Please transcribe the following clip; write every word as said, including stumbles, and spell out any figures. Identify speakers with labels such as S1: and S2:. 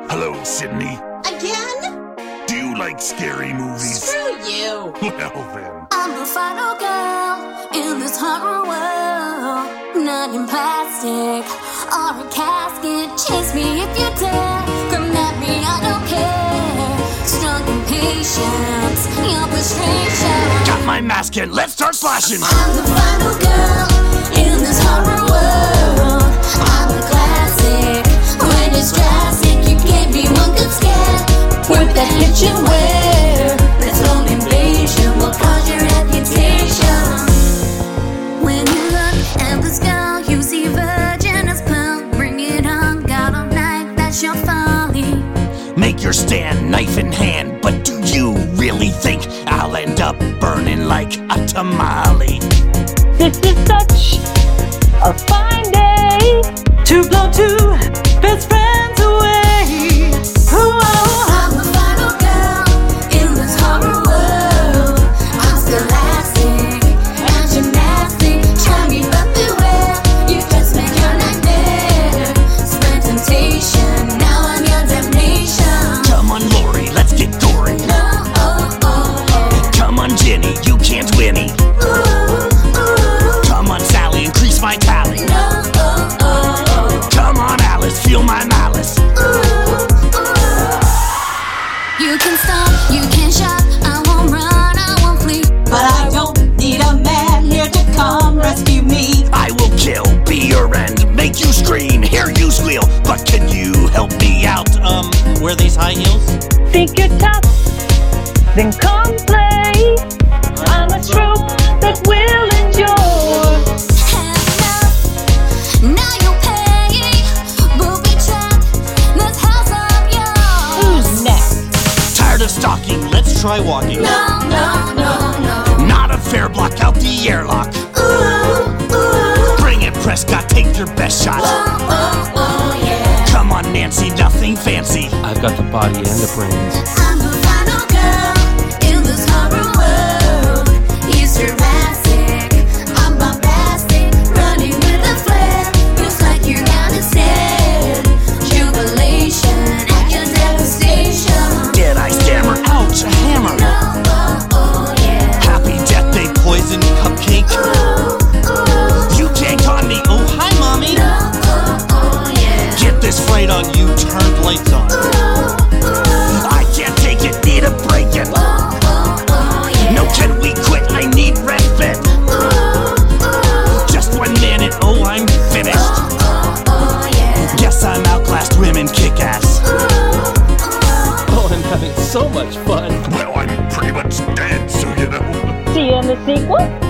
S1: Hello, Sydney.
S2: Again?
S1: Do you like scary movies?
S2: Screw you.
S1: Well then.
S3: I'm the final girl in this horror world. Not in plastic or a casket. Chase me if you dare. Come at me, I don't care. Strong impatience, your frustration.
S1: Got my mask in, let's start flashing.
S3: I'm the final girl in this horror world. I'm a classic. When it's drastic, you gave me one good scare. With that hit you wear, this home invasion will cause your reputation. When you look at the skull, you see virgin as pearl. Bring it on, God all night, that's your folly.
S1: Make your stand, knife in hand. But do you really think I'll end up burning like a tamale?
S4: This is such a fine day to blow two best friends away. Ooh,
S3: I'm the final girl in this horror world. I'm scholastic and gymnastic. Try me but beware, you just make your nightmare. Spread temptation, now I'm your damnation.
S1: Come on, Lori, let's get gory.
S3: No, oh, oh, oh.
S1: Come on, Jenny, you can't winnie.
S3: Ooh, ooh.
S1: Come on, Sally, increase my tally.
S3: No, oh, oh, oh.
S1: Come on, Alice, feel my malice.
S3: You can stop, you can shop, I won't run, I won't flee.
S5: But I don't need a man here to come rescue me.
S1: I will kill, be your end, make you scream, hear you squeal. But can you help me out? Um, wear these high heels?
S4: think you're tough, then come play. I'm a trope that will endure.
S3: Now you're paying, booby trapped, this house of yours.
S4: Who's next?
S1: Tired of stalking, let's try walking.
S3: No, no, no, no.
S1: Not a fair, block out the airlock.
S3: Ooh, ooh.
S1: Bring it, Prescott, take your best shot.
S3: Oh, oh, oh, yeah.
S1: Come on, Nancy, nothing fancy.
S6: I've got the body and the brains.
S3: I'm the final girl in this horror world. He's Jurassic, I'm bombastic, running with a flare. Looks like you got a stand. Jubilation at your devastation.
S1: Did I stammer? Ouch, a hammer.
S3: No, oh, oh, yeah.
S1: Happy death day, poison cupcake.
S3: Ooh, ooh.
S1: You can't con me. Oh, hi, mommy.
S3: No, oh, oh, yeah.
S1: Get this fright on you, turned lights on.
S3: Ooh, ooh.
S1: I can't take it, need a break it.
S3: Oh, oh, oh, yeah.
S1: No, can we quit? I need respite.
S3: Ooh, ooh.
S1: Just one minute, oh, I'm finished.
S3: Oh, oh, yeah.
S1: Guess I'm outclassed, women kick ass.
S6: Oh, I'm having so much fun.
S1: Well, I'm pretty much dead, so you know.
S4: See you in the sequel?